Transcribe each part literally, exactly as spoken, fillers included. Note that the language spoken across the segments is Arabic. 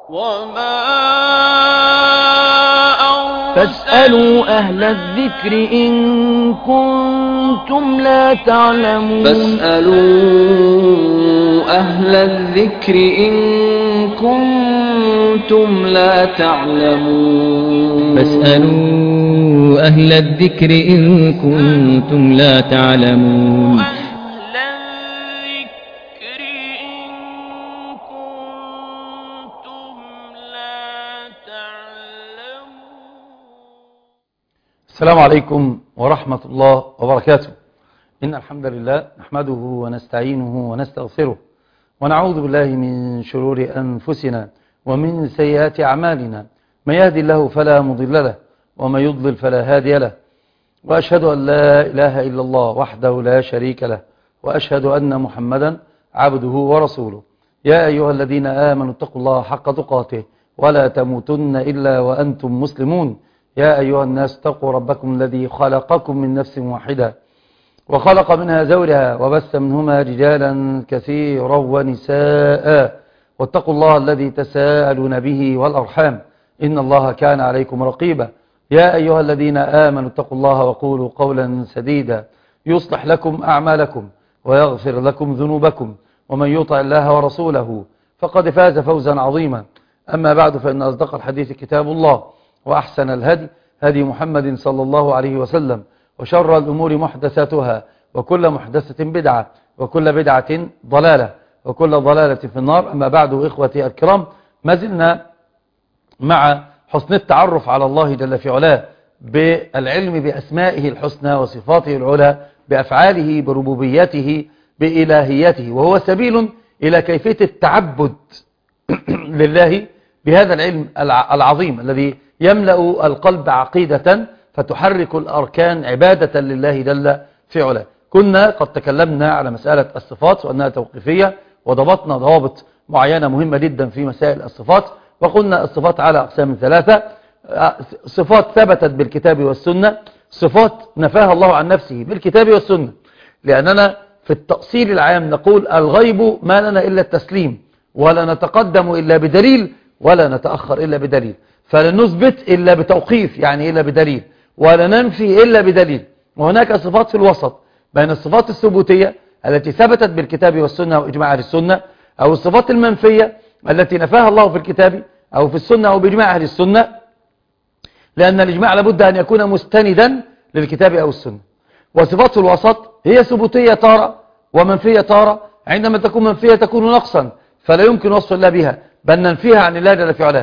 وما فاسألوا أهل الذكر إن كنتم لا تعلمون فاسألوا أهل الذكر إن كنتم لا تعلمون فاسألوا أهل الذكر إن كنتم لا تعلمون السلام عليكم ورحمة الله وبركاته. إن الحمد لله نحمده ونستعينه ونستغفره ونعوذ بالله من شرور أنفسنا ومن سيئات أعمالنا، من يهدي الله فلا مضل له ومن يضلل فلا هادي له، وأشهد أن لا إله إلا الله وحده لا شريك له، وأشهد أن محمدا عبده ورسوله. يا أيها الذين آمنوا اتقوا الله حق تقاته ولا تموتن إلا وأنتم مسلمون. يا أيها الناس اتقوا ربكم الذي خلقكم من نفس واحدة وخلق منها زوجها وبث منهما رجالا كثيرا ونساء، واتقوا الله الذي تساءلون به والأرحام إن الله كان عليكم رقيبا. يا أيها الذين آمنوا اتقوا الله وقولوا قولا سديدا يصلح لكم أعمالكم ويغفر لكم ذنوبكم، ومن يطع الله ورسوله فقد فاز فوزا عظيما. أما بعد، فإن أصدق الحديث كتاب الله، وأحسن الهدي هدي محمد صلى الله عليه وسلم، وشر الأمور محدثاتها، وكل محدثة بدعة، وكل بدعة ضلالة، وكل ضلالة في النار. أما بعد، إخوتي الكرام، ما زلنا مع حسن التعرف على الله جل في علاه بالعلم بأسمائه الحسنى وصفاته العلى، بأفعاله، بربوبيته، بإلهيته، وهو سبيل إلى كيفية التعبد لله بهذا العلم العظيم الذي يملأ القلب عقيدة فتحرك الأركان عبادة لله جل في علاه. كنا قد تكلمنا على مسألة الصفات وأنها توقيفية، وضبطنا ضوابط معينة مهمة جدا في مسائل الصفات، وقلنا الصفات على أقسام ثلاثة: صفات ثبتت بالكتاب والسنة، صفات نفاها الله عن نفسه بالكتاب والسنة، لأننا في التأصيل العام نقول الغيب ما لنا إلا التسليم، ولا نتقدم إلا بدليل، ولا نتأخر إلا بدليل، فلن نثبت إلا بتوقيف يعني إلا بدليل، ولا ننفي إلا بدليل. وهناك صفات في الوسط بين الصفات الثبوتية التي ثبتت بالكتاب والسنة وإجماع أهل السنة، أو الصفات المنفية التي نفاها الله في الكتاب أو في السنة أو بإجماع أهل السنة، لأن الإجماع لابد أن يكون مستندا للكتاب أو السنة. وصفات الوسط هي ثبوتية تارة ومنفية تارة، عندما تكون منفية تكون نقصا فلا يمكن وصف الله بها، بل ننفيها عن الله جل في علاه،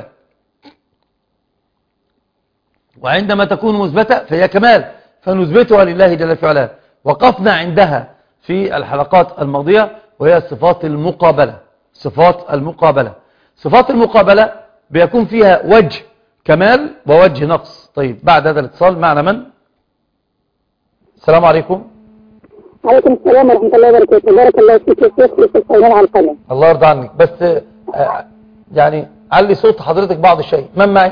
وعندما تكون مثبتة فهي كمال فنثبتها لله جل في علاه. وقفنا عندها في الحلقات الماضية، وهي الصفات المقابلة. صفات المقابلة صفات المقابلة بيكون فيها وجه كمال ووجه نقص. طيب، بعد هذا الاتصال معنا من؟ السلام عليكم. وعليكم السلام ورحمة الله وبركاته. بارك الله فيك يا شيخ يوسف صالح على القناة. الله يرضى عنك، بس يعني علي صوت حضرتك بعض الشيء. من معي؟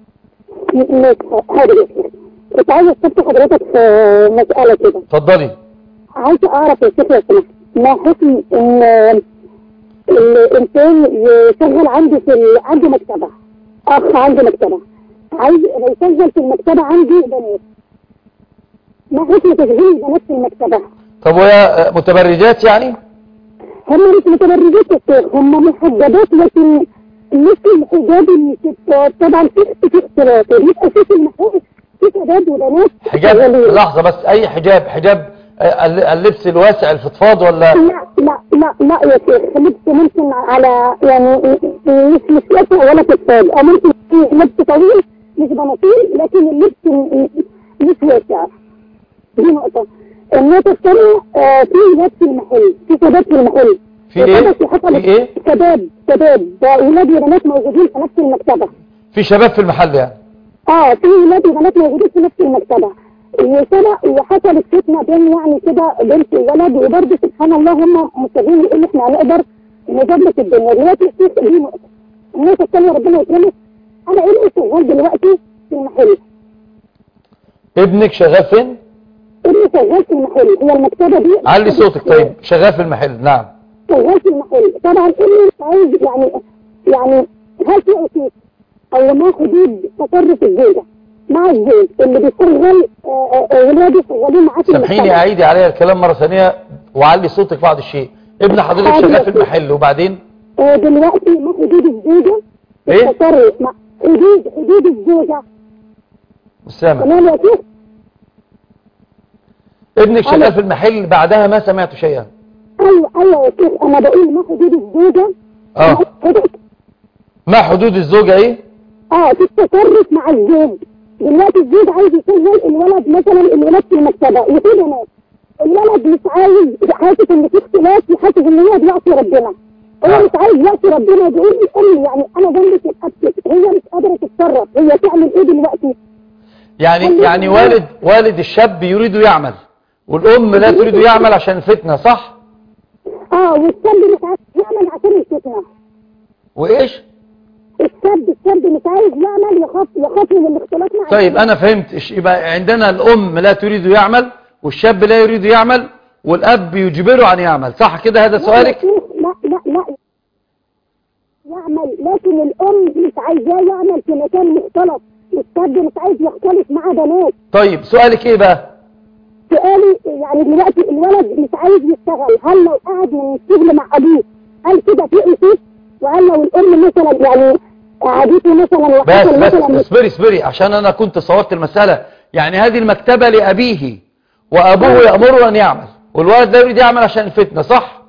حاضر يا شيخ. كنت عايزة استفسر حضرتك في مسألة كده. اتفضلي. عايزة أعرف يا شيخ يا سمحت، ما حكم إن الإنسان يشغل عنده في عنده مكتبة، أخ عنده مكتبة، عايز يشغل في المكتبة عنده بنات، ما حكم تشغيل البنات في المكتبة؟ طب وهي متبرجات يعني؟ هم مش متبرجات يا شيخ، هم محجبات، لكن مثل الحجاب الستات طبعا في في اختلاف، يبقى في المحجاب في شباب وبنات. حجاب لحظة بس، أي حجاب؟ حجاب اللبس الواسع الفضفاض ولا؟ لا لا لا لا يا شيخ، لبس ممكن على يعني مش مش واسع ولا فضفاض، أو ممكن لبس طويل مش بناطيل، لكن اللبس مش واسع. دي نقطة. النقطة الثانية آه في ولاد في المحل، في شباب في المحل. في ايه؟ في ايه؟ شباب شباب ولاد وبنات موجودين في نفس المكتبة. في شباب في المحل يعني؟ اه في ولاد وبنات موجودين في نفس المكتبة، وسبق وحصلت فتنة بين يعني كده بنت وولد، وبرضه سبحان الله هم مستغلين يقولوا احنا هنقدر نظبط الدنيا. دلوقتي الشيخ دي نقطة. النقطة الثانية ربنا يكرمك، أنا ابني شغال دلوقتي في المحل. ابنك شغال فين؟ ابني شغال في المحل، هي المكتبة دي. علي صوتك. طيب، شغال في المحل. نعم، شغال في المحل. طبعا ابني عايز يعني يعني هل دلوقتي أكيد أو ما حدود تصرف الزوجة مع الزوج اللي بيشغل ولاده شغالين معاه في سامحيني المجتمع. أعيدي عليها الكلام مرة ثانية وعلي صوتك بعض الشيء. ابن حضرتك حاضر. شغال في المحل وبعدين آه، دلوقتي ما حدود الزوجة في إيه؟ التصرف مع حدود حدود الزوجة. مش سامع. تمام يا شيخ؟ ابنك شغال أنا- في المحل بعدها ما سمعت شيئا. أيوه أيوه يا شيخ، أنا بقول ما حدود الزوجة. اه حدود ما حدود الزوجة ايه؟ اه في التصرف مع الزوج. دلوقتي الزوج عايز يشغل الولد مثلا الولاد في المكتبه وفي بنات، الولد مش عايز، حاسس ان في اختلاف، حاسس ان هو بيعصي ربنا، هو آه. مش عايز يعصي ربنا، بيقول لي امي يعني انا جنبك اتاكد، هي مش قادره تتصرف، هي تعمل ايه دلوقتي؟ يعني خلي يعني بالك. والد والد الشاب يريد يعمل والام لا تريد يعمل عشان الفتنة، صح؟ اه والشاب مش عايز يعمل عشان الفتنه. وايش؟ الشاب الشاب مش عايز يعمل، يخاف يخاف من الاختلاط مع طيب الولد. انا فهمت. إيش- يبقى عندنا الام لا تريد يعمل والشاب لا يريد يعمل والاب يجبره ان يعمل، صح كده؟ هذا سؤالك؟ لا لا لا يعمل، لكن الام مش عايزاه يعمل في مكان مختلط، الشاب مش عايز يختلط مع بنات. طيب سؤالك ايه بقى؟ سؤالي يعني دلوقتي الولد مش عايز يشتغل، هل لو قعد من الشغل مع ابوه هل كده في اصول؟ وهل لو الام مثلا يعني قعدته مثلا بس وحصل بس مثلا اصبري اصبري عشان انا كنت صورت المسألة. يعني هذه المكتبة لأبيه وأبوه يأمره أن يعمل والولد لا يريد يعمل عشان الفتنة، صح؟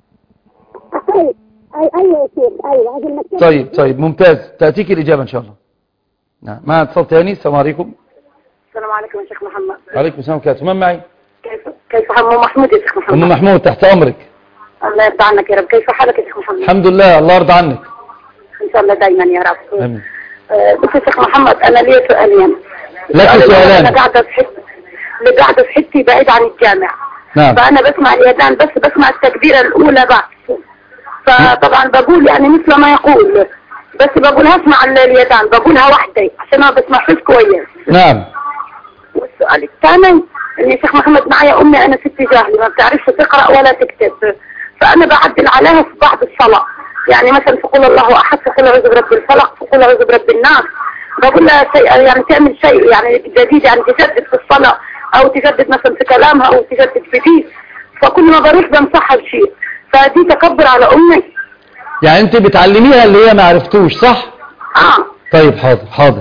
ايوه أي- ايوه يا شيخ، ايوه هذه المكتبه. طيب طيب ممتاز، تأتيك الإجابة إن شاء الله. نعم ما اتصل تاني. السلام عليكم. السلام عليكم يا شيخ محمد. عليكم السلام ورحمة الله. من معي؟ كيف كيف حال ام محمود يا شيخ محمد؟ أم محمود تحت أمرك. الله يرضى عنك يا رب. كيف حالك يا شيخ محمد؟ الحمد لله، الله يرضى عنك. ان شاء الله دايما يا رب. آمين. آه، بس يا شيخ محمد انا لي سؤالين. لك السؤال الأول، سؤالان. انا قاعده في حتة اللي قاعده في حتي بعيد عن الجامع. نعم. فانا بسمع الاذان بس بسمع التكبيره الاولى بس. فطبعا بقول يعني مثل ما يقول، بس بقولها اسمع الاذان بقولها وحدي عشان ما بسمعش كويس. نعم. والسؤال الثاني ان يا شيخ محمد معايا امي انا ست جاهله ما بتعرفش تقرا ولا تكتب، فانا بعدل عليها في بعض الصلاه، يعني مثلا في قول الله احد، في قول اعوذ برب الفلق، في قول اعوذ برب الناس، بقول لها شيء يعني تعمل شيء يعني جديد، يعني تجدد في الصلاه او تجدد مثلا في كلامها او تجدد في دي، فكل ما بروح بنصحها بشيء، فدي تكبر على امي. يعني أنت بتعلميها اللي هي ما عرفتوش، صح؟ اه طيب حاضر حاضر.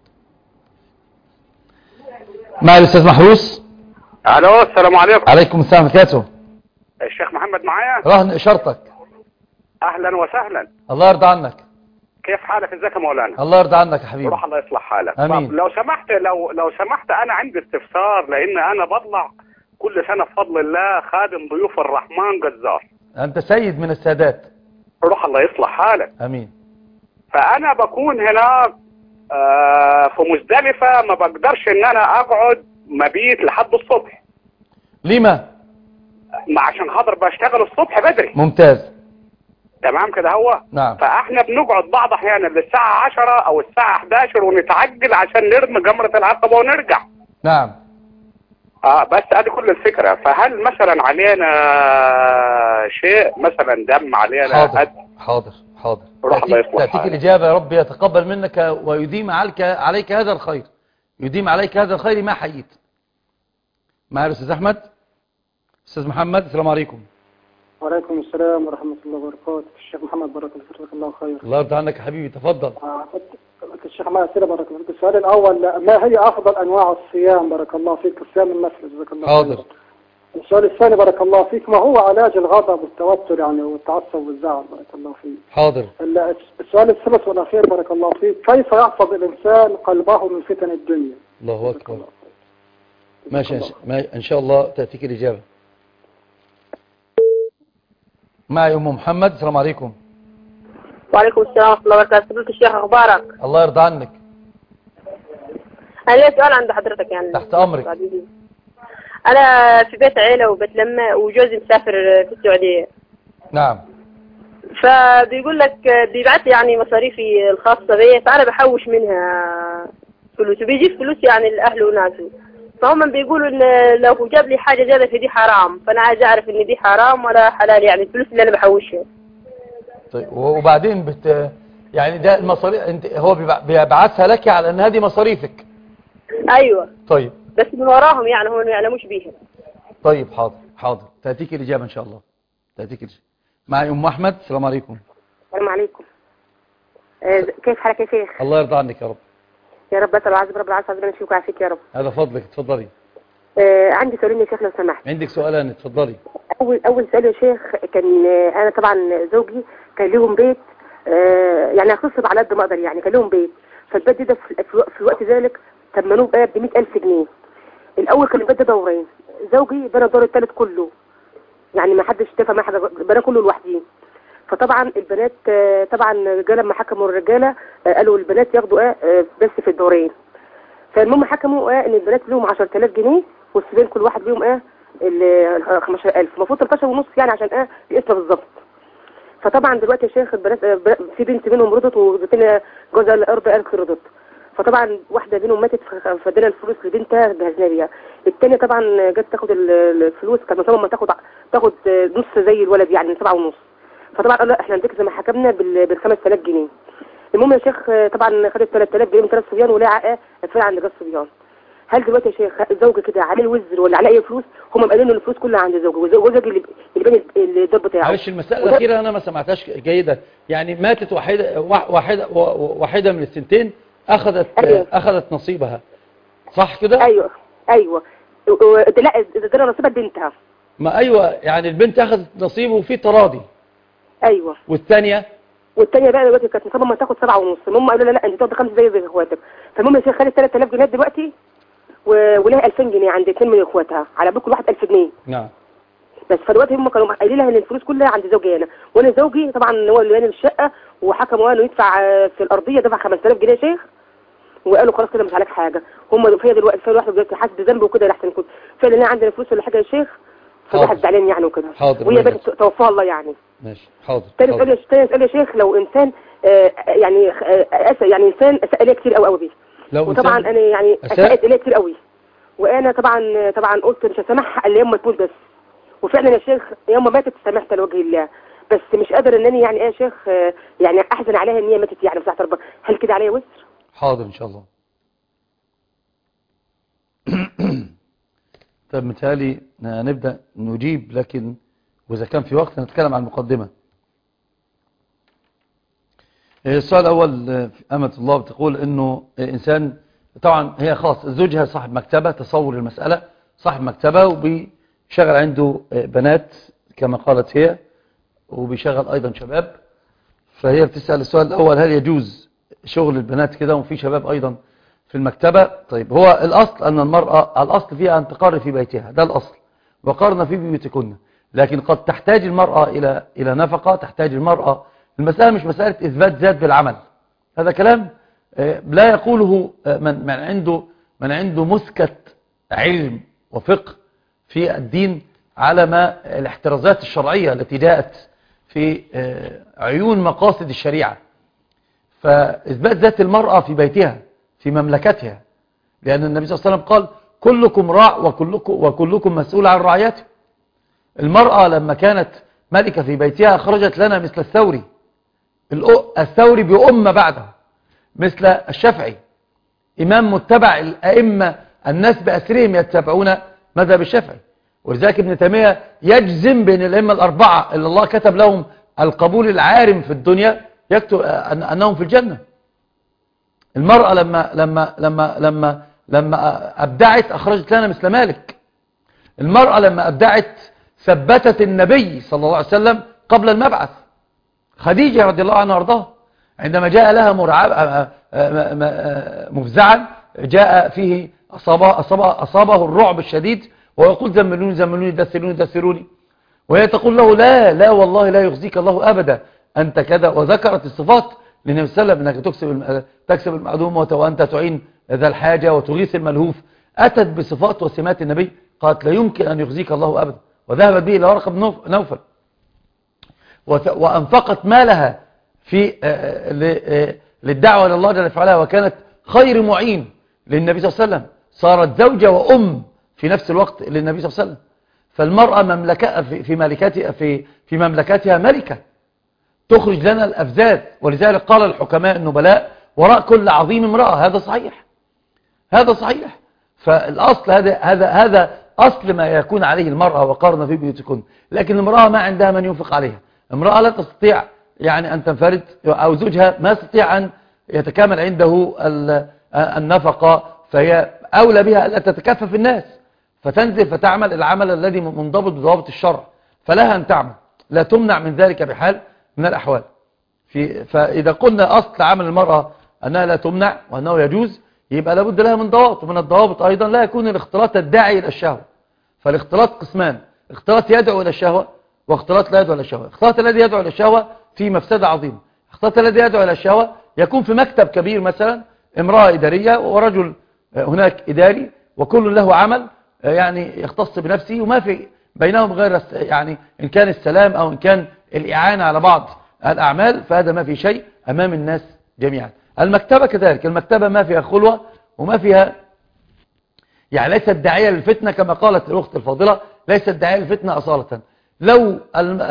مع الأستاذ محروس. الو السلام عليكم. عليكم السلام ورحمة الله. الشيخ محمد معايا. رهن إشارتك. اهلا وسهلا. الله يرضى عنك. كيف حالك؟ ازيك يا مولانا؟ الله يرضى عنك يا حبيبي. روح الله يصلح حالك. آمين. طب لو سمحت لو لو سمحت انا عندي استفسار، لان انا بطلع كل سنه بفضل الله خادم ضيوف الرحمن جزار. أنت سيد من السادات. روح الله يصلح حالك. أمين. فانا بكون هناك آه في مزدلفه، ما بقدرش ان انا اقعد مبيت لحد الصبح. لما؟ ما عشان خاطر بشتغل الصبح بدري. ممتاز. تمام كده هو. نعم. فاحنا بنقعد بعض احيانا للساعه عشرة او الساعه احد عشر ونتعجل عشان نرمي جمره العقبه ونرجع. نعم. اه بس ادي كل الفكره. فهل مثلا علينا شيء مثلا دم علينا؟ حاضر قد حاضر حاضر. روح الله تأتيك, يصلح تأتيك حالك. الإجابة. يا رب يتقبل منك ويديم عليك عليك هذا الخير، يديم عليك هذا الخير ما حييت. معي الأستاذ أحمد. أستاذ محمد السلام عليكم. وعليكم السلام ورحمة الله وبركاته. الشيخ محمد بارك الله فيك، الله خير. الله يرضى عنك يا حبيبي، تفضل. آه، الشيخ محمد سيدة بارك الله فيك. السؤال الأول، ما هي أفضل أنواع الصيام بارك الله فيك؟ الصيام النفل جزاك الله خير. حاضر. السؤال الثاني بارك الله فيك، ما هو علاج الغضب والتوتر يعني والتعصب والزعل بارك الله فيك؟ حاضر. ال- السؤال الثالث والأخير بارك الله فيك، كيف يحفظ الإنسان قلبه من فتن الدنيا؟ الله أكبر. ماشي إن شاء- ما- إن شاء الله تأتيك الإجابة. معي أم محمد. السلام عليكم. وعليكم السلام ورحمه الله وبركاته. فضيلة الشيخ اخبارك؟ الله يرضى عنك. انا ليا سؤال عند حضرتك يعني. تحت أمرك. انا في بيت عيله وبتلمى وجوزي مسافر في السعوديه، نعم. فبيقول لك بيبعت لي يعني مصاريفي الخاصه بي، فانا بحوش منها فلوس وبيجيب فلوس يعني لاهله وناسه، فهم بيقولوا ان لو جاب لي حاجه زياده في دي حرام، فانا عايز اعرف ان دي حرام ولا حلال يعني الفلوس اللي انا بحوشها. طيب وبعدين بت يعني ده المصاريف انت هو بيبع- بيبعثها لك على ان هذه مصاريفك. ايوه طيب بس من وراهم يعني هم ما يعلموش بيها. طيب حاضر حاضر تأتيك الإجابة إن شاء الله. تأتيك الإجابة. معي أم أحمد. السلام عليكم. السلام عليكم. آه، كيف حالك يا شيخ؟ الله يرضى عنك يا رب. يا رب اسال وعزب رب العالمين ربنا يشفيك ويعافيك يا رب. هذا فضلك اتفضلي. آه، عندي سؤالين يا شيخ لو سمحت. عندك سؤالان اتفضلي. اول اول سؤال يا شيخ كان آه، انا طبعا زوجي كان لهم بيت، آه، يعني اختصر على قد ما اقدر، يعني كان لهم بيت، فالبيت ده في, في, في الوقت ذلك ثمنوه بقى ب مئة ألف جنيه. الاول كان البيت ده دورين، زوجي بنى الدور الثالث كله، يعني ما حدش اتفق مع حد، بنى كله لوحدين. فطبعا البنات آه، طبعا جه لما حكموا الرجاله آه، قالوا البنات ياخدوا آه، آه، بس في الدورين. فالمهم حكموا آه، ان البنات لهم عشرة آلاف جنيه والسبين كل واحد ليهم اه ال خمسة عشر ألف، المفروض تلتاشر ونص يعني عشان اه الاسم بالظبط. فطبعا دلوقتي يا شيخ البنات آه، في بنت منهم رضت والثانيه جوزها الارض قالت رضت. فطبعا واحده منهم ماتت فادينا الفلوس لبنتها جهزنا بيها. الثانيه طبعا جت تاخد الفلوس، كانت مصممه تاخد تاخد نص زي الولد يعني سبعة ونص. فطبعا قالوا لا احنا نديك زي ما حكمنا بال خمس آلاف جنيه. المهم يا شيخ طبعا خدت ثلاثة آلاف جنيه من ثلاث صبيان ولا عقه اتفرع عند ثلاث صبيان. هل دلوقتي يا شيخ زوجي كده عليه الوزر ولا عليه اي فلوس؟ هم قالوا له الفلوس كلها عند زوجي، وزوجي اللي اللي بين الدور بتاعه. معلش المسألة الأخيرة أنا ما سمعتهاش جيدة، يعني ماتت واحدة واحدة واحدة من السنتين أخذت أيوة. أخذت نصيبها صح كده؟ ايوه ايوه لا ده نصيبها بنتها. ما أيوة يعني البنت أخذت نصيبه وفي تراضي. ايوه. والثانية والثانيه بقى دلوقتي كانت مصممه تاخد سبعة ونص، المهم قالوا لا لا انت تاخد خمسه زي زي اخواتك. فالمهم يا شيخ خدت ثلاثة آلاف جنيه دلوقتي و... ولها ألفين جنيه عند اثنين من اخواتها على كل واحد ألف جنيه. نعم. بس فدلوقتي هم كانوا قايلين لها ان الفلوس كلها عند زوجي انا، وانا زوجي طبعا هو اللي باني الشقه وحكموا انه يدفع في الارضيه دفع خمسة آلاف جنيه يا شيخ، وقالوا خلاص كده مش عليك حاجه. هم فيها دلوقتي فيها الواحد دلوقتي حاسس بذنب وكده لحسن كنت فعلا انا عندنا فلوس ولا حاجه يا شيخ، فالواحد زعلان يعني وكده. حاضر. وهي بنت توفاها الله يعني. ماشي حاضر. تاني سؤال تاني سؤال يا شيخ لو انسان آه يعني آه يعني انسان اساء ليا كتير قوي قوي بيه، وطبعا انا يعني اساءت ليا كتير قوي، وانا طبعا طبعا قلت مش هسامحها الا يوم ما تموت بس. وفعلا يا شيخ يوم ما ماتت سامحتها لوجه الله، بس مش قادر انني يعني ايه يا شيخ آه يعني احزن عليها ان هي ماتت يعني بتاعت ربنا. هل كده عليا وزر؟ حاضر ان شاء الله. طب متهيألي نبدأ نجيب، لكن وإذا كان في وقت نتكلم عن المقدمة. السؤال الأول أمة الله بتقول إنه إنسان طبعا هي خاص زوجها صاحب مكتبة، تصور المسألة صاحب مكتبة وبيشغل عنده بنات كما قالت هي، وبيشغل أيضا شباب. فهي بتسأل السؤال الأول هل يجوز شغل البنات كده وفي شباب أيضا في المكتبة؟ طيب هو الأصل أن المرأة الأصل فيها أن تقر في بيتها، ده الأصل، وقرن في بيوتكن. لكن قد تحتاج المرأة إلى إلى نفقة، تحتاج المرأة. المسألة مش مسألة إثبات ذات بالعمل، هذا كلام لا يقوله من من عنده من عنده مسكة علم وفقه في الدين على ما الاحترازات الشرعية التي جاءت في عيون مقاصد الشريعة. فإثبات ذات المرأة في بيتها في مملكتها، لأن النبي صلى الله عليه وسلم قال كلكم راع وكلكم, وكلكم مسؤول عن رعيته. المرأة لما كانت ملكة في بيتها أخرجت لنا مثل الثوري، الثوري بأمة بعده، مثل الشافعي إمام متبع الأئمة، الناس بأسرهم يتبعون مذهب الشافعي. ولذلك ابن تيمية يجزم بين الأئمة الأربعة اللي الله كتب لهم القبول العارم في الدنيا يكتب أنهم في الجنة. المرأة لما لما لما لما لما أبدعت أخرجت لنا مثل مالك. المرأة لما أبدعت ثبتت النبي صلى الله عليه وسلم قبل المبعث. خديجة رضي الله عنها وارضاها عندما جاء لها مرعب مفزعا جاء فيه أصابه, أصابه, أصابه الرعب الشديد ويقول زملوني زملوني دثروني دثروني، وهي تقول له لا لا والله لا يخزيك الله أبدا أنت كذا، وذكرت الصفات للنبي صلى الله عليه وسلم أنك تكسب تكسب المعدوم وأنت تعين ذا الحاجة وتغيث الملهوف. أتت بصفات وسمات النبي، قالت لا يمكن أن يخزيك الله أبدا، وذهبت به إلى ورقة بن نوفل وأنفقت مالها في للدعوة لله جل وعلا، وكانت خير معين للنبي صلى الله عليه وسلم، صارت زوجة وأم في نفس الوقت للنبي صلى الله عليه وسلم. فالمرأة مملكة في مملكتها في في مملكتها ملكة، تخرج لنا الأفزاز. ولذلك قال الحكماء النبلاء وراء كل عظيم امرأة. هذا صحيح، هذا صحيح. فالأصل هذا هذا هذا أصل ما يكون عليه المرأة، وقارن في بيوتكن. لكن المرأة ما عندها من ينفق عليها، امرأة لا تستطيع يعني أن تنفرد، أو زوجها ما يستطيع أن يتكامل عنده النفقة، فهي أولى بها ألا تتكفف الناس، فتنزل فتعمل العمل الذي منضبط بضوابط الشرع، فلها أن تعمل، لا تمنع من ذلك بحال من الأحوال. في فإذا قلنا أصل عمل المرأة أنها لا تمنع وأنه يجوز، يبقى لابد لها من ضوابط. ومن الضوابط أيضا لا يكون الاختلاط الداعي إلى الشهوة. فالاختلاط قسمان: اختلاط يدعو إلى الشهوة، واختلاط لا يدعو إلى الشهوة. الاختلاط الذي يدعو إلى الشهوة فيه مفسدة عظيمة. الاختلاط الذي يدعو إلى الشهوة يكون في مكتب كبير مثلا، امرأة إدارية ورجل هناك إداري، وكل له عمل يعني يختص بنفسه، وما في بينهم غير يعني إن كان السلام أو إن كان الإعانة على بعض الأعمال، فهذا ما في شيء أمام الناس جميعا. المكتبة كذلك، المكتبة ما فيها خلوة وما فيها يعني ليست داعية للفتنة كما قالت الأخت الفاضلة، ليست داعية للفتنة أصالة. لو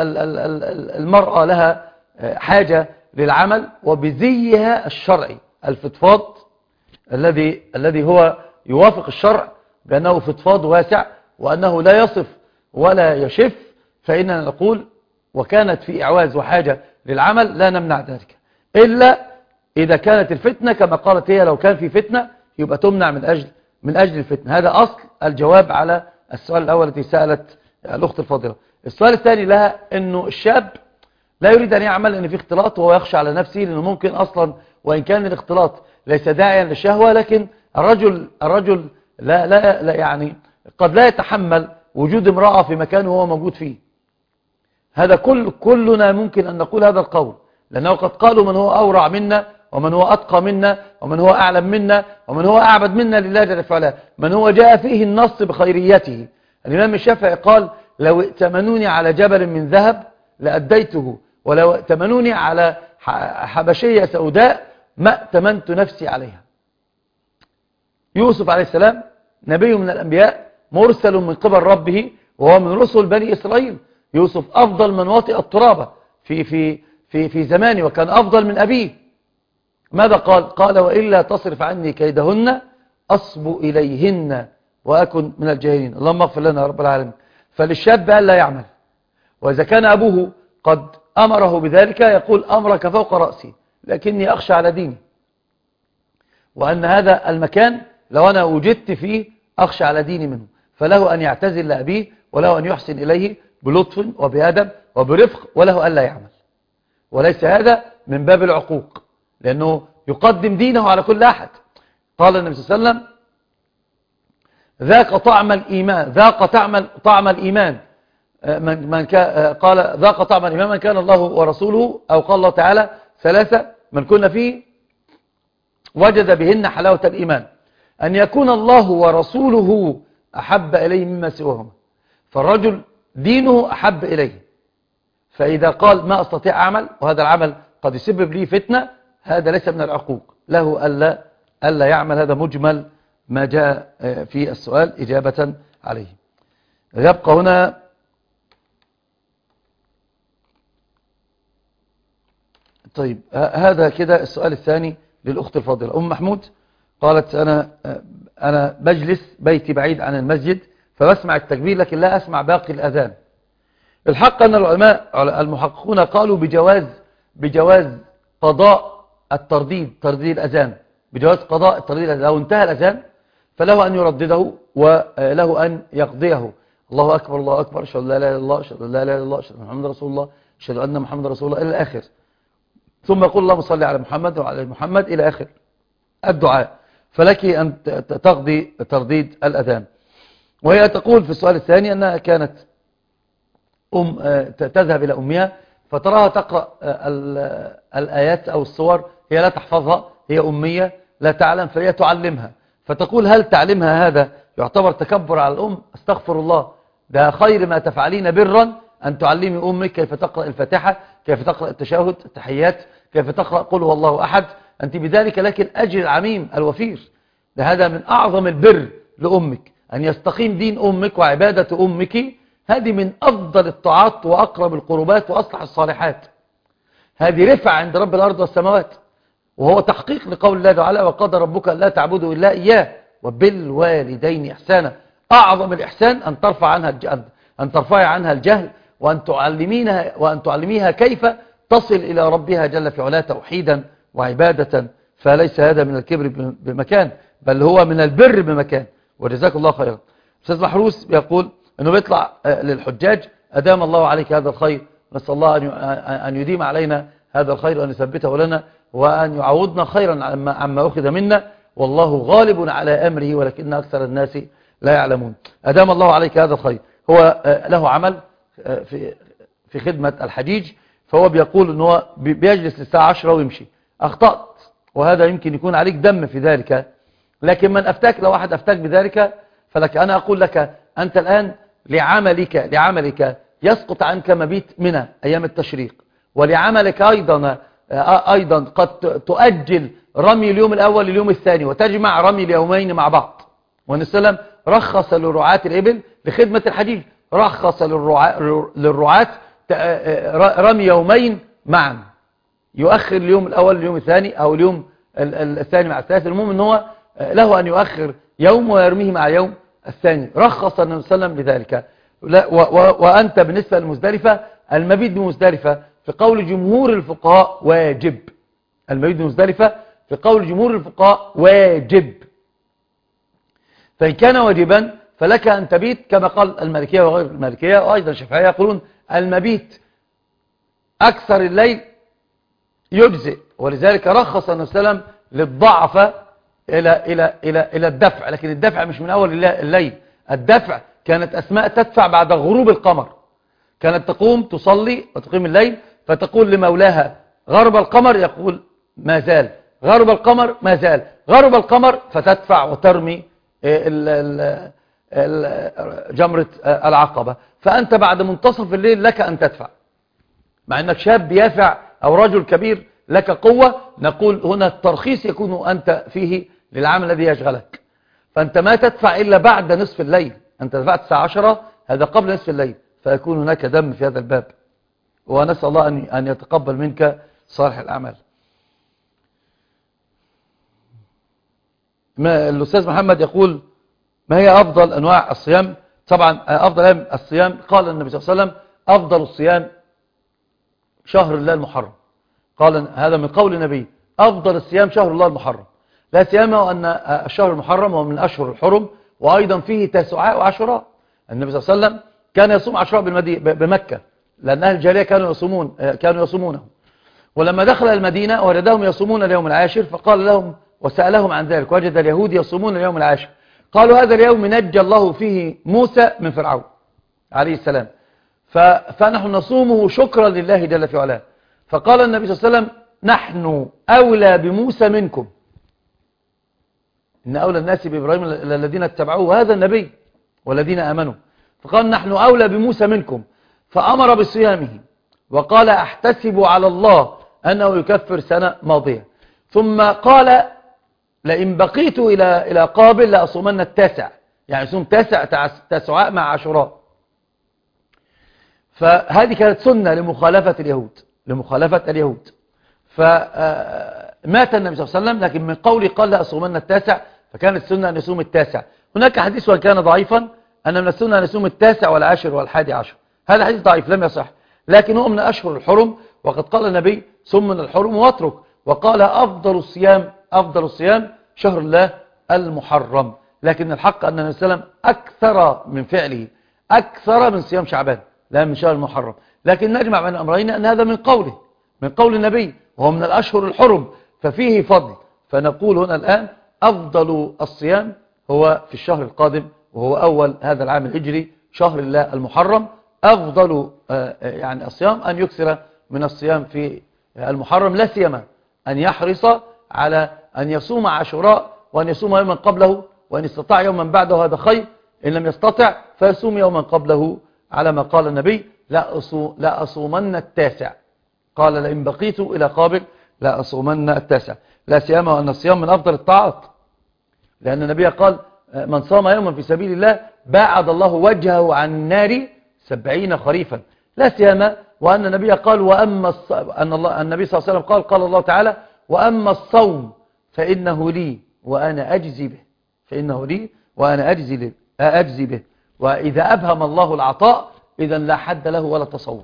المرأة لها حاجة للعمل وبزيها الشرعي الفضفاض الذي الذي هو يوافق الشرع بأنه فضفاض واسع وأنه لا يصف ولا يشف، فإننا نقول وكانت في إعواز وحاجة للعمل لا نمنع ذلك، إلا إذا كانت الفتنة كما قالت هي، لو كان في فتنة يبقى تمنع من أجل من أجل الفتنة. هذا أصل الجواب على السؤال الأول التي سألت الأخت الفاضلة. السؤال الثاني لها أنه الشاب لا يريد أن يعمل أن في اختلاط وهو يخشى على نفسه، لأنه ممكن أصلا وإن كان الاختلاط ليس داعيا للشهوة، لكن الرجل الرجل لا لا, لا يعني قد لا يتحمل وجود امرأة في مكان هو موجود فيه. هذا كل كلنا ممكن أن نقول هذا القول، لأنه قد قالوا من هو أورع منا، ومن هو أتقى منا، ومن هو أعلم منا، ومن هو أعبد منا لله جل وعلا، من هو جاء فيه النص بخيريته. الإمام الشافعي قال: لو ائتمنوني على جبل من ذهب لأديته، ولو ائتمنوني على حبشية سوداء ما ائتمنت نفسي عليها. يوسف عليه السلام نبي من الأنبياء مرسل من قبل ربه، وهو من رسل بني إسرائيل. يوسف أفضل من وطئ التراب في في في في زمانه، وكان أفضل من أبيه. ماذا قال؟ قال: وإلا تصرف عني كيدهن أصب إليهن وأكن من الجاهلين. اللهم اغفر لنا يا رب العالمين. فللشاب ألا يعمل، وإذا كان أبوه قد أمره بذلك يقول: أمرك فوق رأسي لكني أخشى على ديني، وأن هذا المكان لو أنا وجدت فيه أخشى على ديني منه، فله أن يعتزل لأبيه، وله أن يحسن إليه بلطف وبأدب وبرفق، وله ألا يعمل. وليس هذا من باب العقوق، لأنه يقدم دينه على كل أحد. قال النبي صلى الله عليه وسلم: ذاق طعم الإيمان، ذاق طعم طعم الإيمان من من قال ذاق طعم الإيمان من كان الله ورسوله، أو قال الله تعالى ثلاثة من كنا فيه وجد بهن حلاوة الإيمان، أن يكون الله ورسوله أحب إليه مما سواهما. فالرجل دينه أحب إليه، فإذا قال ما أستطيع أعمل وهذا العمل قد يسبب لي فتنة، هذا ليس من العقوق، له ألا, ألا يعمل. هذا مجمل ما جاء في السؤال إجابة عليه. يبقى هنا طيب هذا كده السؤال الثاني للأخت الفاضلة أم محمود. قالت: أنا أنا بجلس بيتي بعيد عن المسجد فبسمع التكبير لكن لا أسمع باقي الأذان. الحق أن العلماء المحققون قالوا بجواز بجواز قضاء الترديد، ترديد الأذان، بجواز قضاء الترديد الأذان. لو انتهى الأذان فله أن يردده وله أن يقضيه. الله أكبر الله أكبر، أشهد أن لا إله إلا الله، أشهد أن لا إله إلا الله، أشهد أن محمد رسول الله، أشهد أن محمد رسول الله إلى الآخر. ثم يقول اللهم صل على محمد وعلى محمد إلى آخر الدعاء. فلك أن تقضي ترديد الأذان. وهي تقول في السؤال الثاني أنها كانت أم تذهب إلى أمها فتراها تقرأ الآيات أو الصور، هي لا تحفظها، هي أمية لا تعلم، فهي تعلمها. فتقول: هل تعلمها هذا يعتبر تكبر على الأم؟ استغفر الله، ده خير ما تفعلين برا أن تعلمي أمك كيف تقرأ الفاتحة، كيف تقرأ التشهد التحيات، كيف تقرأ قل هو الله أحد. أنت بذلك لكن أجر العميم الوفير. هذا من أعظم البر لأمك، أن يستقيم دين أمك وعبادة أمك. هذه من أفضل الطاعات وأقرب القربات وأصلح الصالحات. هذه رفعة عند رب الأرض والسماوات، وهو تحقيق لقول الله تعالى وقضى ربك لا تعبدوا إلا إياه وبالوالدين إحسانا. أعظم الإحسان أن ترفع عنها الجهل، أن ترفعي عنها الجهل وأن تعلمينها وأن تعلميها كيف تصل إلى ربها جل في علاه توحيدا وعبادة. فليس هذا من الكبر بمكان، بل هو من البر بمكان. وجزاك الله خيرا. أستاذ محروس بيقول أنه بيطلع للحجاج: أدام الله عليك هذا الخير، نسأل الله أن يديم علينا هذا الخير وأن يثبته لنا وأن يعوضنا خيرا عما أخذ منا، والله غالب على أمره ولكن أكثر الناس لا يعلمون. أدام الله عليك هذا الخير. هو له عمل في في خدمة الحجيج، فهو بيقول أنه بيجلس للساعة عشرة ويمشي. أخطأت، وهذا يمكن يكون عليك دم في ذلك، لكن من أفتاك، لو واحد أفتاك بذلك فلك. أنا أقول لك أنت الآن لعملك لعملك يسقط عنك مبيت منى أيام التشريق، ولعملك أيضا أيضا قد تؤجل رمي اليوم الأول لليوم الثاني وتجمع رمي اليومين مع بعض. والنبي صلى الله عليه وسلم رخص لرعاة الإبل لخدمة الحجيج، رخص للرعاة رمي يومين معا، يؤخر اليوم الأول لليوم الثاني أو اليوم الثاني مع الثالث. المهم أنه هو له أن يؤخر يوم ويرميه مع يوم الثاني. رخص النبي صلى الله عليه وسلم بذلك. وأنت بالنسبة للمزدلفة، المبيت بمزدلفة في قول جمهور الفقهاء واجب. المبيت بمزدلفة في قول جمهور الفقهاء واجب، فإن كان واجبا فلك أن تبيت كما قال المالكية وغير المالكية، وأيضا الشافعية يقولون المبيت أكثر الليل يجزئ. ولذلك رخص النبي صلى الله عليه وسلم للضعف إلى إلى إلى إلى الدفع، لكن الدفع مش من أول الليل. الدفع كانت أسماء تدفع بعد غروب القمر، كانت تقوم تصلي وتقيم الليل فتقول لمولاها غرب القمر، يقول ما زال غرب القمر، ما زال غرب القمر، فتدفع وترمي جمرة العقبة. فأنت بعد منتصف الليل لك أن تدفع، مع أنك شاب يافع أو رجل كبير لك قوة. نقول هنا الترخيص يكون أنت فيه للعمل الذي يشغلك، فأنت ما تدفع إلا بعد نصف الليل. أنت دفعت الساعة عشرة، هذا قبل نصف الليل، فيكون هناك دم في هذا الباب. ونسأل الله أن يتقبل منك صالح الأعمال. ما الأستاذ محمد يقول: ما هي أفضل أنواع الصيام؟ طبعا أفضل أيام الصيام قال النبي صلى الله عليه وسلم: أفضل الصيام شهر الله المحرم. قال هذا من قول النبي: أفضل الصيام شهر الله المحرم. لا سيما وأن الشهر المحرم هو من أشهر الحرم، وأيضا فيه تسعاء وعشراء. النبي صلى الله عليه وسلم كان يصوم عشراء بمكة، لأن أهل الجاهلية كانوا يصومون كانوا يصومونه. ولما دخل المدينة وجدهم يصومون اليوم العاشر، فقال لهم وسألهم عن ذلك، وجد اليهود يصومون اليوم العاشر. قالوا: هذا اليوم نجى الله فيه موسى من فرعون عليه السلام، فنحن نصومه شكرا لله جل في علاه. فقال النبي صلى الله عليه وسلم: نحن أولى بموسى منكم، إن أولى الناس بإبراهيم الذين اتبعوه هذا النبي والذين آمنوا. فقال: نحن أولى بموسى منكم، فأمر بصيامه وقال: أحتسب على الله أنه يكفر سنة ماضية. ثم قال: لئن بقيت إلى إلى قابل لأصومن التاسع، يعني صوم تاسع تسعاء مع عاشوراء. فهذه كانت سنة لمخالفة اليهود لمخالفة اليهود فمات النبي صلى الله عليه وسلم، لكن من قوله قال لأصومن التاسع، فكانت السنة أن يصوم التاسع. هناك حديث وإن كان ضعيفا أن من السنة أن يصوم التاسع والعاشر والحادي عشر. هذا حديث ضعيف لم يصح، لكن هو من أشهر الحرم، وقد قال النبي: صم من الحرم واترك. وقال: أفضل الصيام أفضل الصيام شهر الله المحرم. لكن الحق أن النبي صلى الله عليه وسلم أكثر من فعله، أكثر من صيام شعبان لا من شهر المحرم. لكن نجمع بين الأمرين أن هذا من قوله من قول النبي، وهو من الأشهر الحرم ففيه فضل. فنقول هنا الآن أفضل الصيام هو في الشهر القادم، وهو أول هذا العام الهجري شهر الله المحرم. أفضل يعني الصيام أن يكثر من الصيام في المحرم، لا سيما أن يحرص على أن يصوم عاشوراء، وأن يصوم يوما قبله، وأن يستطاع يوما بعده هذا خير. إن لم يستطع فيصوم يوما قبله، على ما قال النبي: لا أصوم لا أصومن التاسع. قال: لئن بقيت إلى قابل لا أصومن التاسع. لا سيما وأن الصيام من أفضل الطاعات، لأن النبي قال: من صام يوما في سبيل الله باعد الله وجهه عن النار سبعين خريفا. لا سيما وأن النبي قال وأما الص... أن الله النبي صلى الله عليه وسلم قال قال الله تعالى وأما الصوم فإنه لي وأنا أجزي به، فإنه لي وأنا أجزي, له أجزي به. وإذا أبهم الله العطاء إذا لا حد له ولا تصور.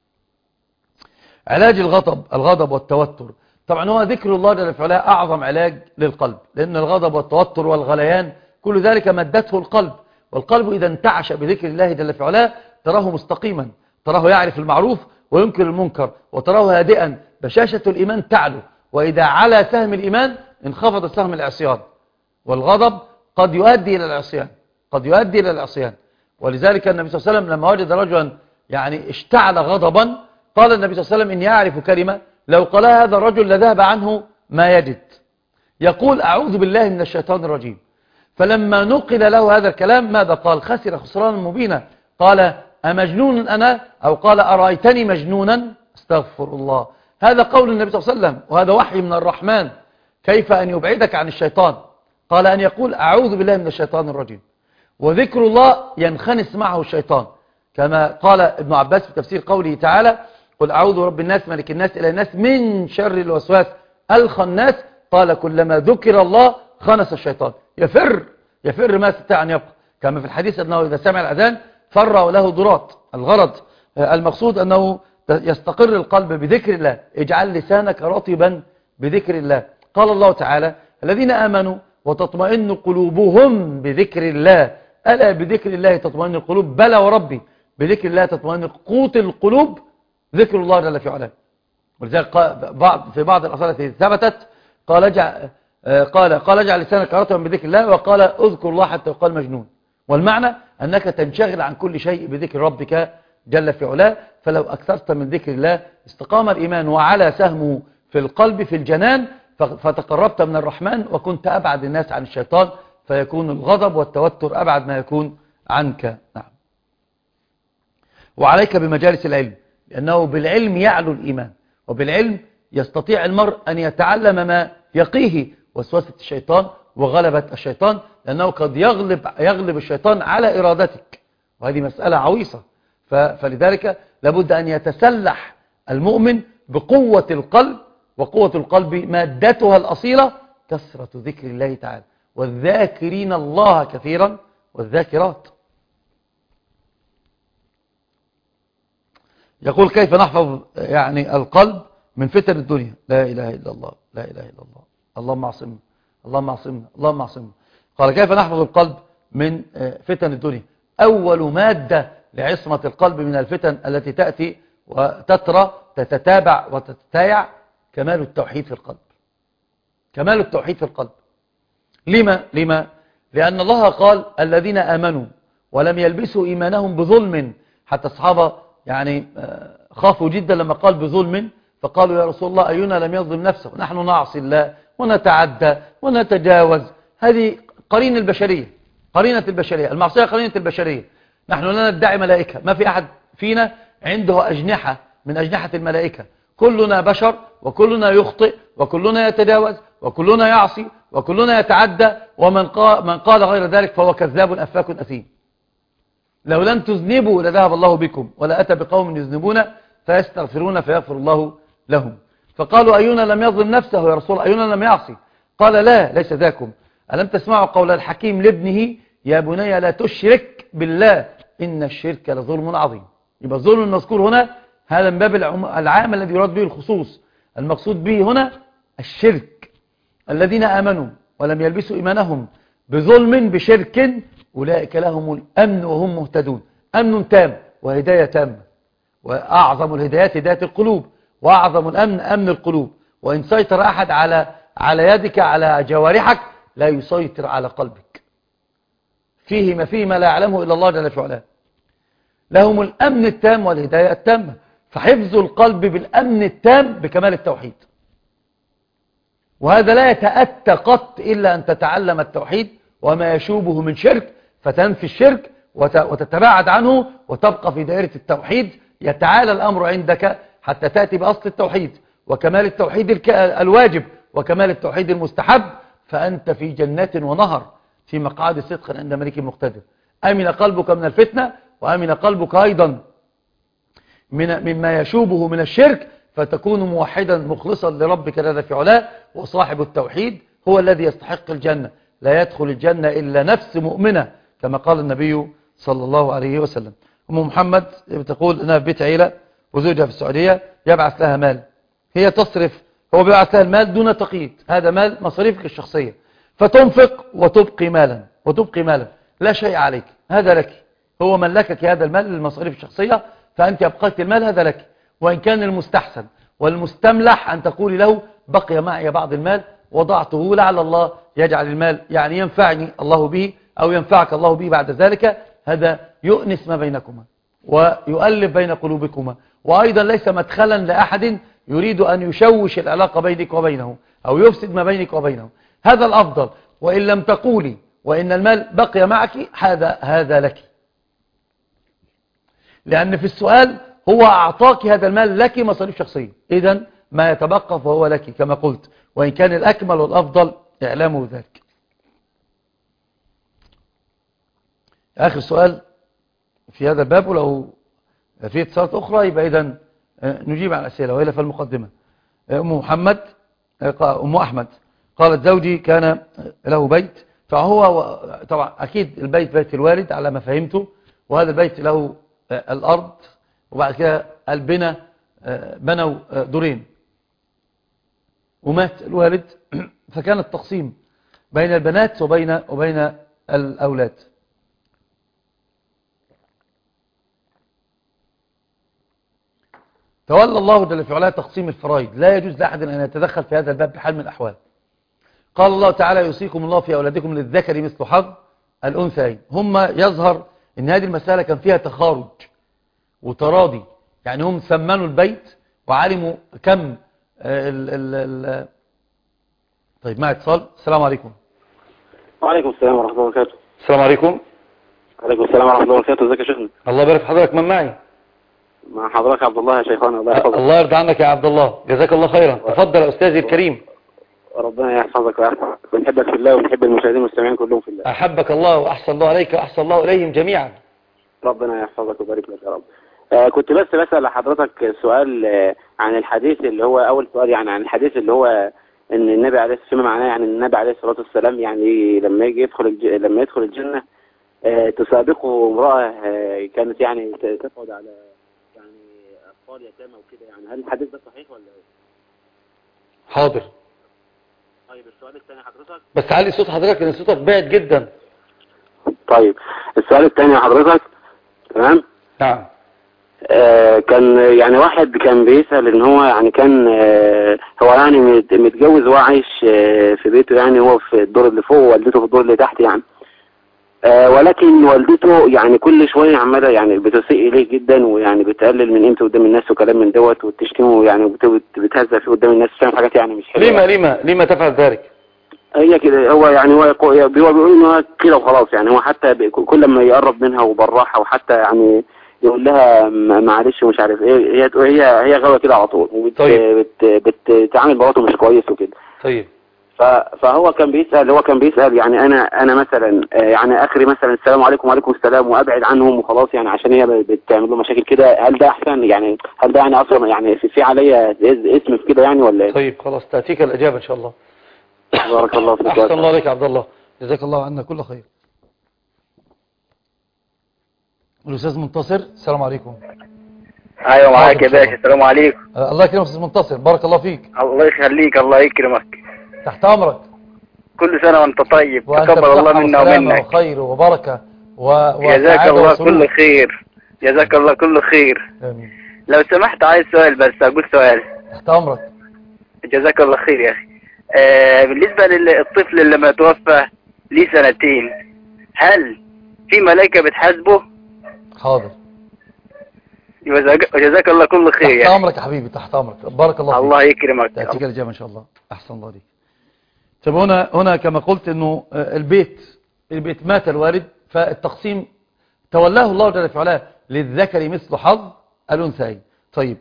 علاج الغضب الغضب والتوتر، طبعا هو ذكر الله جل في علاه أعظم علاج للقلب، لأن الغضب والتوتر والغليان كل ذلك مدته القلب، والقلب إذا انتعش بذكر الله جل في علاه تراه مستقيما، تراه يعرف المعروف وينكر المنكر، وتراه هادئا، بشاشة الإيمان تعلو، وإذا على سهم الإيمان انخفض سهم العصيان. والغضب قد يؤدي إلى العصيان، قد يؤدي إلى العصيان. ولذلك النبي صلى الله عليه وسلم لما وجد رجلا يعني اشتعل غضبا قال النبي صلى الله عليه وسلم إني أعرف كلمة لو قالها هذا الرجل لذهب عنه ما يجد، يقول أعوذ بالله من الشيطان الرجيم. فلما نقل له هذا الكلام ماذا قال؟ خسر خسرانا مبينا، قال أمجنون أنا؟ أو قال أرأيتني مجنونا؟ استغفر الله. هذا قول النبي صلى الله عليه وسلم، وهذا وحي من الرحمن. كيف أن يبعدك عن الشيطان؟ قال أن يقول أعوذ بالله من الشيطان الرجيم. وذكر الله ينخنس معه الشيطان، كما قال ابن عباس في تفسير قوله تعالى قل أعوذ برب الناس ملك الناس إلى الناس من شر الوسواس الخناس. قال كلما ذكر الله خنس الشيطان، يفر يفر ما استطاع أن يبقى، كما في الحديث أنه إذا سمع الأذان فر وله ضراط. الغرض المقصود أنه يستقر القلب بذكر الله. اجعل لسانك رطبا بذكر الله. قال الله تعالى الذين آمنوا وتطمئن قلوبهم بذكر الله، ألا بذكر الله تطمئن القلوب؟ بلى وربي بذكر الله تطمئن قوت القلوب ذكر الله جل في علاه. ولذلك بعض في بعض الأصالة التي ثبتت قال اجعل قال قال اجعل لسانك رطبا بذكر الله، وقال اذكر الله حتى يقال مجنون. والمعنى أنك تنشغل عن كل شيء بذكر ربك جل في علاه. فلو أكثرت من ذكر الله استقام الإيمان وعلى سهمه في القلب في الجنان، فتقربت من الرحمن وكنت أبعد الناس عن الشيطان، فيكون الغضب والتوتر أبعد ما يكون عنك. نعم. وعليك بمجالس العلم، لأنه بالعلم يعلو الإيمان، وبالعلم يستطيع المرء أن يتعلم ما يقيه وسوسة الشيطان وغلبة الشيطان، لأنه قد يغلب, يغلب الشيطان على إرادتك، وهذه مسألة عويصة. فلذلك لابد أن يتسلح المؤمن بقوة القلب، وقوة القلب مادتها الأصيلة كثرة ذكر الله تعالى، والذاكرين الله كثيرا والذاكرات. يقول كيف نحفظ يعني القلب من فتن الدنيا؟ لا إله إلا الله، لا إله إلا الله، اللهم اعصمنا، اللهم اعصمنا، اللهم اعصمنا. قال كيف نحفظ القلب من فتن الدنيا؟ أول مادة لعصمة القلب من الفتن التي تأتي وتترى تتتابع وتتتايع كمال التوحيد في القلب. كمال التوحيد في القلب. لما؟ لما؟ لأن الله قال الذين آمنوا ولم يلبسوا إيمانهم بظلم. حتى الصحابة يعني خافوا جدا لما قال بظلم، فقالوا يا رسول الله أينا لم يظلم نفسه؟ نحن نعصي الله ونتعدى ونتجاوز. هذه قرين البشرية، قرينة البشرية، المعصية قرينة البشرية. نحن لا ندعي ملائكة، ما في أحد فينا عنده أجنحة من أجنحة الملائكة. كلنا بشر وكلنا يخطئ وكلنا يتجاوز وكلنا يعصي وكلنا يتعدى، ومن قال, من قال غير ذلك فهو كذاب أفاك أثيم. لو لم تذنبوا لذهب الله بكم ولا أتى بقوم يذنبون فيستغفرون فيغفر الله لهم. فقالوا أينا لم يظلم نفسه يا رسول الله؟ أينا لم يعصي؟ قال لا ليس ذاكم. ألم تسمعوا قول الحكيم لابنه يا بني لا تشرك بالله إن الشرك لظلم عظيم. يبقى الظلم المذكور هنا هذا من باب العام الذي يراد به الخصوص. المقصود به هنا الشرك. الذين آمنوا ولم يلبسوا إيمانهم بظلم بشرك أولئك لهم الأمن وهم مهتدون. أمن تام وهداية تامة، وأعظم الهدايات هداية القلوب، وأعظم الأمن أمن القلوب. وإن سيطر أحد على على يدك على جوارحك لا يسيطر على قلبك. فيه ما فيه ما لا يعلمه إلا الله جل في علاه. لهم الأمن التام والهداية التامة. فحفظ القلب بالأمن التام بكمال التوحيد، وهذا لا يتأتى قط إلا أن تتعلم التوحيد وما يشوبه من شرك، فتنفي الشرك وتتباعد عنه وتبقى في دائرة التوحيد. يتعالى الأمر عندك حتى تأتي بأصل التوحيد وكمال التوحيد الواجب وكمال التوحيد المستحب، فأنت في جنات ونهر في مقعد صدق عند ملك مقتدر. أمن قلبك من الفتنة، وأمن قلبك أيضا من مما يشوبه من الشرك، فتكون موحدا مخلصا لربك جل في علاه. وصاحب التوحيد هو الذي يستحق الجنة، لا يدخل الجنة إلا نفس مؤمنة كما قال النبي صلى الله عليه وسلم. أم محمد بتقول أنها في بيت عيلة وزوجها في السعودية يبعث لها مال، هي تصرف، هو بيبعث لها المال دون تقييد، هذا مال مصاريفك الشخصية، فتنفق وتبقي مالا وتبقي مالا لا شيء عليك، هذا لك، هو ملكك هذا المال للمصاريف الشخصية، فأنت أبقيت المال هذا لك. وإن كان المستحسن والمستملح أن تقولي له بقي معي بعض المال وضعته لعل الله يجعل المال يعني ينفعني الله به أو ينفعك الله به بعد ذلك، هذا يؤنس ما بينكما ويؤلف بين قلوبكما، وأيضا ليس مدخلا لأحد يريد أن يشوش العلاقة بينك وبينه أو يفسد ما بينك وبينه، هذا الأفضل. وإن لم تقولي وإن المال بقي معك، هذا هذا لك، لأن في السؤال هو أعطاك هذا المال لك مصاريف شخصية، إذن ما يتبقى فهو لك كما قلت، وإن كان الأكمل والأفضل إعلامه ذلك. آخر سؤال في هذا الباب، ولو في اتصالات أخرى يبقى إذن نجيب عن الأسئلة، وإلا فالمقدمة. أم محمد أم أحمد قالت زوجي كان له بيت، فهو طبعا أكيد البيت بيت الوالد على ما فهمته، وهذا البيت له الأرض، وبعد كده البنى بنوا دورين، ومات الوالد فكان التقسيم بين البنات وبين وبين الأولاد. تولى الله جل في علاه تقسيم الفرائض، لا يجوز لأحد أن يتدخل في هذا الباب بحال من الأحوال. قال الله تعالى يوصيكم الله في أولادكم للذكر مثل حظ الأنثيين. هم يظهر أن هذه المسألة كان فيها تخارج وتراضي، يعني هم ثمنوا البيت وعلموا كم ال ال ال طيب مع اتصال. السلام عليكم. وعليكم السلام ورحمة الله وبركاته. السلام عليكم. وعليكم السلام ورحمة الله وبركاته. ازيك يا شيخنا؟ الله يبارك في حضرتك. من معي؟ مع حضرتك عبد الله يا شيخنا. الله يحفظك. الله يرضى عنك يا عبد الله، جزاك الله خيرا. تفضل يا أستاذي الكريم. ربنا يحفظك ويحفظك، بنحبك في الله ونحب المشاهدين والمستمعين كلهم في الله. أحبك الله وأحسن الله عليك وأحسن الله إليهم جميعا. ربنا يحفظك ويبارك لك يا رب. آه كنت بس بسأل حضرتك سؤال آه عن الحديث اللي هو أول سؤال، يعني عن الحديث اللي هو إن النبي عليه الصلاة والسلام، معناه يعني النبي عليه الصلاة والسلام يعني لما يجي يدخل الج... لما يدخل الجنة آه تسابقه امرأة آه كانت يعني تقعد على يعني أطفال يتامى وكده، يعني هل الحديث ده صحيح ولا إيه؟ حاضر. طيب السؤال الثاني حضرتك، بس علي صوت حضرتك لأن صوتك بعد جدا. طيب السؤال الثاني حضرتك، تمام؟ نعم. آه كان يعني واحد كان بيسأل ان هو يعني كان آه هو يعني متجوز وعايش آه في بيته، يعني هو في الدور اللي فوق ووالدته في الدور اللي تحت يعني، آه ولكن والدته يعني كل شوية عمالة يعني بتسيء إليه جدا، ويعني بتقلل من قيمته قدام الناس وكلام من دوت، وتشتمه يعني بتهزأ فيه قدام الناس، بتعمل حاجات يعني مش حلوة. لما لما لما تفعل ذلك؟ هي كده، هو يعني هو هو بيقول ان هو كده وخلاص، يعني هو حتى كل ما يقرب منها وبالراحة، وحتى يعني يقول لها معلش ومش عارف ايه، هي هي هي غاويه كده على طول، وبتتعامل مراته مش كويس وكده. طيب. فهو كان بيسأل هو كان بيسأل يعني انا انا مثلا يعني اخري مثلا السلام عليكم وعليكم السلام وابعد عنهم وخلاص، يعني عشان هي بتعمل له مشاكل كده، هل ده احسن؟ يعني هل ده يعني اصلا يعني في, في عليا اسم في كده يعني ولا ايه؟ طيب خلاص تأتيك الإجابة إن شاء الله. بارك الله فيك. أحسن الله عليك يا عبد الله، جزاك الله عنا كل خير. الأستاذ منتصر. السلام عليكم. ايوه معاك يا باشا. السلام عليكم. الله يكرمك أستاذ منتصر، بارك الله فيك. الله يخليك. الله يكرمك. تحت أمرك. كل سنة وانت طيب، تقبل الله منا ومنك. وخير وبركة و... جزاك الله كل خير. جزاك الله كل خير. آمين. لو سمحت عايز سؤال بس، اقول سؤال. تحت أمرك. جزاك الله خير يا أخي. آه بالنسبة للطفل اللي لما توفى ليه سنتين، هل في ملائكة بتحاسبه؟ حاضر. جزاك الله كل خير. تحت أمرك يا حبيبي، تحت أمرك، بارك الله فيك. الله يكرمك. تأتيك الإجابة إن شاء الله. أحسن الله عليك. طب هنا هنا كما قلت إنه البيت البيت مات الوالد، فالتقسيم تولاه الله جل في علاه للذكر مثل حظ الأنثيين. طيب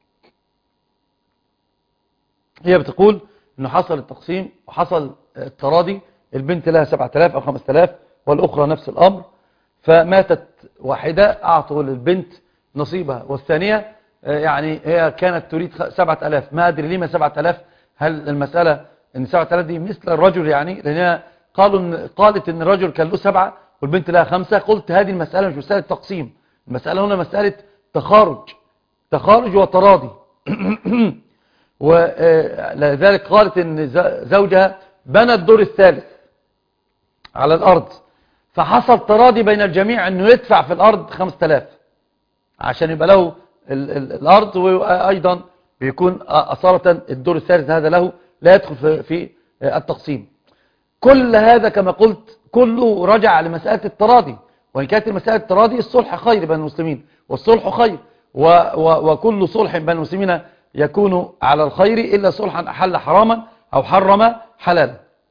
هي بتقول إنه حصل التقسيم وحصل التراضي، البنت لها سبعة آلاف أو خمسة آلاف والأخرى نفس الأمر، فماتت واحدة أعطوا للبنت نصيبها، والثانية يعني هي كانت تريد سبعة آلاف، ما أدري لما سبعة آلاف، هل المسألة ان سبعة آلاف دي مثل الرجل يعني، لأنها قالوا إن قالت ان الرجل كان له سبعة والبنت لها خمسة. قلت هذه المسألة مش مسألة تقسيم، المسألة هنا مسألة تخارج تخارج وتراضي. ولذلك قالت ان زوجها بنى الدور الثالث على الأرض، فحصل تراضي بين الجميع انه يدفع في الأرض خمسة آلاف عشان يبقى له ال ال الأرض، وأيضا بيكون أصالة الدور الثالث هذا له لا يدخل في, في التقسيم. كل هذا كما قلت كله رجع لمسألة التراضي، وإن كانت المسألة التراضي الصلح خير بين المسلمين، والصلح خير، و و وكل صلح بين المسلمين يكون على الخير إلا صلحا أحل حراما أو حرم حلالا.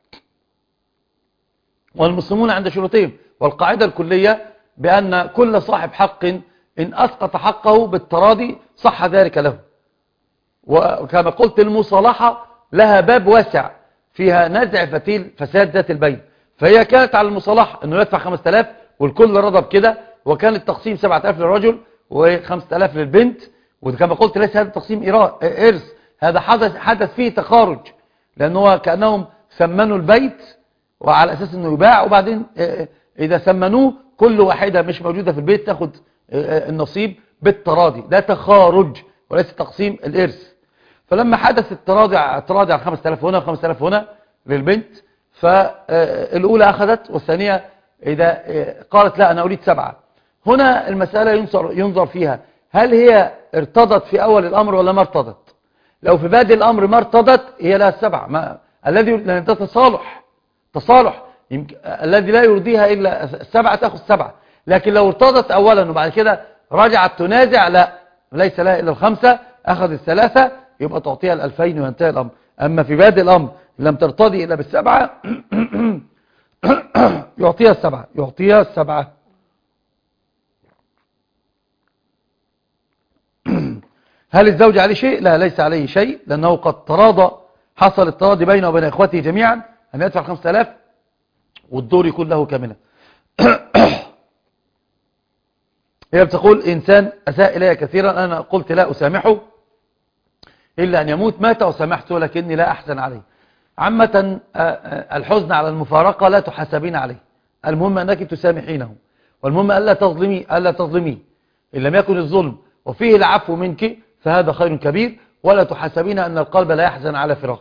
والمسلمون عند شروطهم، والقاعدة الكلية بأن كل صاحب حق إن أسقط حقه بالتراضي صح ذلك له. وكما قلت المصالحة لها باب واسع فيها نزع فتيل فساد ذات البين، فهي كانت على المصالحة أنه يدفع خمسة آلاف والكل رضى بكده، وكان التقسيم سبعة آلاف للرجل وخمسة آلاف للبنت. وكما قلت ليس هذا التقسيم إرث، هذا حدث, حدث فيه تخارج، لأنه كأنهم ثمنوا البيت وعلى أساس أنه يباع، وبعدين إذا ثمنوه كل واحدة مش موجودة في البيت تاخد النصيب بالتراضي. ده تخارج وليس تقسيم الإرث. فلما حدث التراضي التراضي على خمسة آلاف هنا وخمسة آلاف هنا للبنت، فالأولى أخذت والثانية إذا قالت لا أنا أريد سبعة. هنا المسألة ينظر, ينظر فيها هل هي ارتضت في أول الأمر ولا ما ارتضت. لو في بادئ الأمر ما ارتضت هي لها السبعة، ما الذي لأن ده تصالح تصالح يمكن الذي لا يرضيها إلا السبعة تأخذ سبعة. لكن لو ارتضت أولا وبعد كده رجعت تنازع، لا ليس لها إلا الخمسة، أخذ الثلاثة يبقى تعطيها الألفين وينتهي الأمر. أما في بادئ الأمر لم ترتضي إلا بالسبعة يعطيها السبعة يعطيها السبعة. هل الزوج عليه شيء؟ لا ليس عليه شيء، لأنه قد تراضى، حصل التراضي بينه وبين إخوته جميعا أن يدفع خمسة آلاف والدور يكون له كاملا. هي بتقول إنسان أساء إلي كثيرا، أنا قلت لا أسامحه إلا أن يموت، مات وسامحته لكني لا أحزن عليه. عامة الحزن على المفارقة لا تحاسبين عليه، المهم أنك تسامحينه، والمهم ألا تظلمي ألا تظلمي إن لم يكن الظلم وفيه العفو منك فهذا خير كبير، ولا تحاسبين أن القلب لا يحزن على فراقه.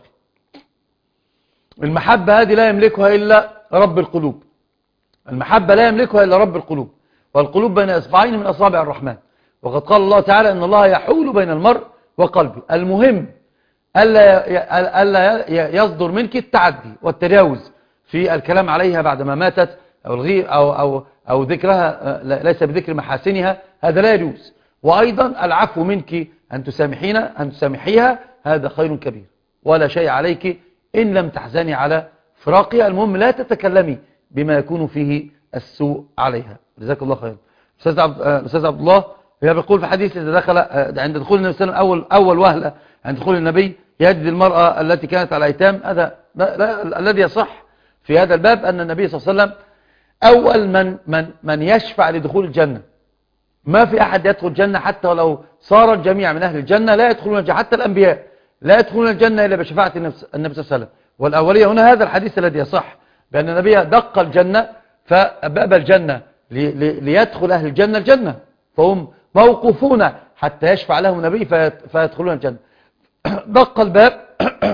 المحبة هذه لا يملكها إلا رب القلوب، المحبة لا يملكها إلا رب القلوب، والقلوب بين إصبعين من أصابع الرحمن، وقد قال الله تعالى إن الله يحول بين المرء وقلبه. المهم ألا ألا يصدر منك التعدي والتجاوز في الكلام عليها بعدما ماتت، أو الغير أو أو أو ذكرها ليس بذكر محاسنها، هذا لا يجوز. وأيضا العفو منك أن تسامحينا أن تسامحيها، هذا خير كبير، ولا شيء عليك إن لم تحزني على فراقها. المهم لا تتكلمي بما يكون فيه السوء عليها. جزاك الله خير. أستاذ عبد أستاذ عبد الله هي بيقول في حديث إذا دخل عند دخول النبي صلى الله عليه وسلم أول أول وهلة عند دخول النبي يجد المرأة التي كانت على أيتام. هذا الذي يصح في هذا الباب أن النبي صلى الله عليه وسلم أول من من من يشفع لدخول الجنة. ما في أحد يدخل الجنة حتى ولو صار الجميع من أهل الجنة لا يدخلون الجنة، حتى الأنبياء لا يدخلون الجنة إلا بشفاعة النبي صلى الله عليه وسلم. والأولية هنا هذا الحديث الذي يصح بأن النبي دق الجنة فباب الجنة لي لي ليدخل أهل الجنة الجنة، فهم موقوفون حتى يشفع لهم النبي فيدخلون الجنة. دق الباب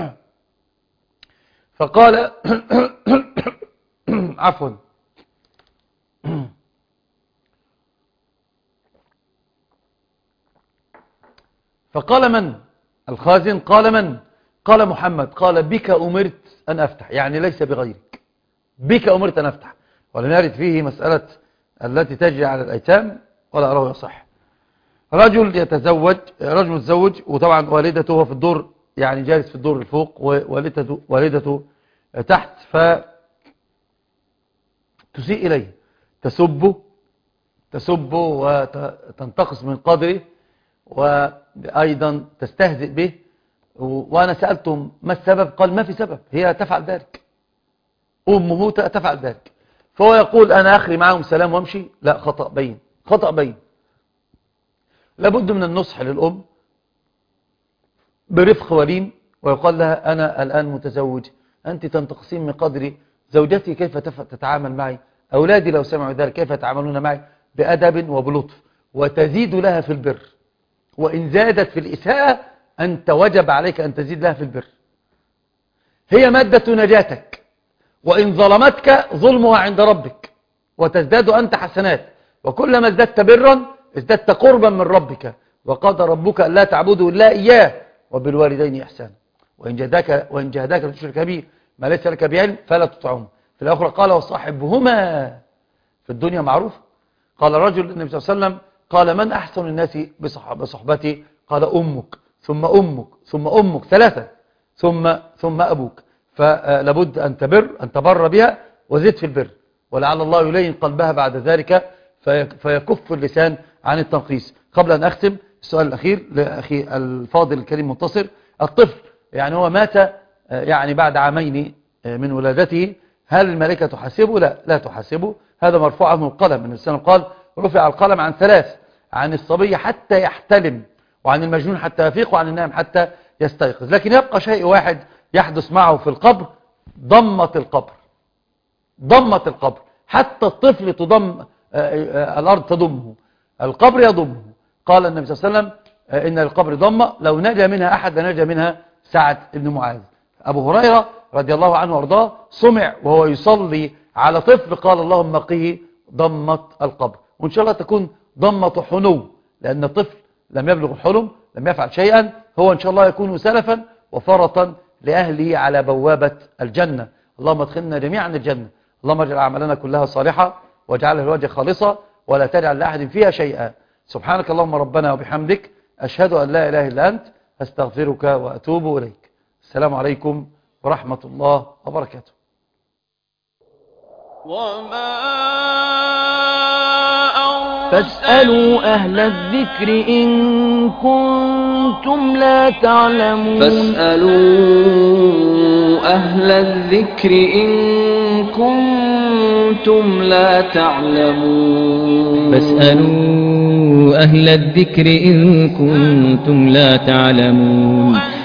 فقال عفوا فقال من الخازن؟ قال من؟ قال محمد. قال بك أمرت أن أفتح، يعني ليس بغيرك، بك أمرت أن أفتح. ولم يرد فيه مسألة التي تجري على الأيتام ولا أراه يصح. رجل يتزوج، رجل يتزوج وطبعا والدته هو في الدور، يعني جالس في الدور الفوق ووالدته والدته تحت، فتسيء إليه، تسبه تسبه وتنتقص من قدره، وأيضا تستهزئ به. وأنا سألتم ما السبب؟ قال ما في سبب، هي تفعل ذلك، أمه تفعل ذلك. فهو يقول أنا أخري معهم سلام وامشي. لا، خطأ بين، خطأ بين. لابد من النصح للأم برفق ولين، ويقال لها أنا الآن متزوج، أنت تنتقصين من قدري، زوجتي كيف تتعامل معي، أولادي لو سمعوا ذلك كيف يتعاملون معي، بأدب وبلطف، وتزيد لها في البر. وإن زادت في الإساءة أنت وجب عليك أن تزيد لها في البر. هي مادة نجاتك، وإن ظلمتك ظلمها عند ربك، وتزداد أنت حسنات، وكلما ازددت برا ازددت قربا من ربك. وقضى ربك ألا تعبدوا إلا إياه وبالوالدين إحسانا وإن جهداك وإن جهداك لتشرك به ما ليس لك بعلم فلا تطعهم. في الآخرة قال وصاحبهما في الدنيا معروف. قال رجل النبي صلى الله عليه وسلم قال من أحسن الناس بصحبتي؟ قال أمك ثم أمك ثم أمك ثلاثة ثم ثم أبوك. فلابد أن تبر أن تبر بها وزد في البر، ولعل الله يلين قلبها بعد ذلك فيكف اللسان عن التنقيص. قبل أن أختم السؤال الأخير لأخي الفاضل الكريم منتصر، الطفل يعني هو مات يعني بعد عامين من ولادته، هل الملائكة تحاسبه؟ لا لا تحاسبه، هذا مرفوع عنه القلم. من السنة قال رفع القلم عن ثلاث: عن الصبي حتى يحتلم، وعن المجنون حتى يفيق، وعن النائم حتى يستيقظ. لكن يبقى شيء واحد يحدث معه في القبر، ضمة القبر. ضمة القبر حتى الطفل تضم الأرض تضمه، القبر يضمه. قال النبي صلى الله عليه وسلم إن القبر ضمة لو نجا منها أحد لنجا منها سعد بن معاذ. أبو هريرة رضي الله عنه وارضاه سمع وهو يصلي على طفل قال اللهم قه ضمة القبر. وإن شاء الله تكون ضمة حنو، لأن الطفل لم يبلغ الحلم، لم يفعل شيئا، هو إن شاء الله يكون سلفا وفرطا لأهله على بوابة الجنة. اللهم ادخلنا جميعا الجنة. اللهم اجعل أعمالنا كلها صالحة واجعلها الوجه خالصة ولا تجعل لأحد فيها شيئا. سبحانك اللهم ربنا وبحمدك، أشهد أن لا إله إلا أنت، أستغفرك وأتوب إليك. السلام عليكم ورحمة الله وبركاته. فاسألوا أهل الذكر إن كنتم لا تعلمون. فاسألوا أهل الذكر إن كنتم لا تعلمون. فاسألوا أهل الذكر إن كنتم لا تعلمون.